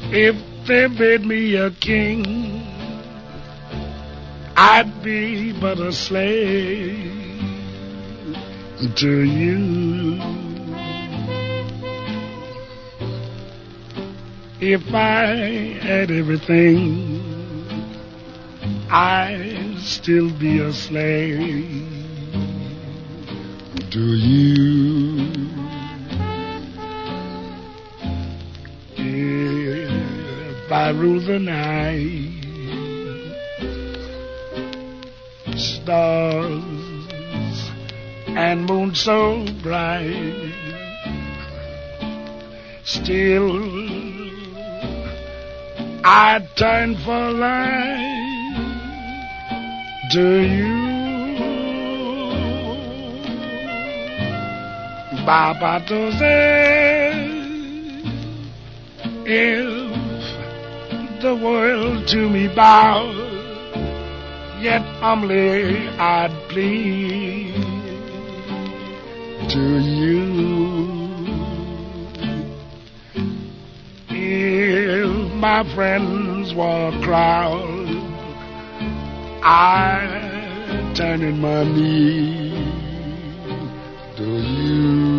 If they made me a king, I'd be but a slave to you. If I had everything, I'd still be a slave to you. If I rule the night, stars and moon so bright, still I'd turn for life to you. Baba Jose, if the world to me bows, yet humbly I'd plead to you. If my friends were a crowd, I'd turn in my knee to you.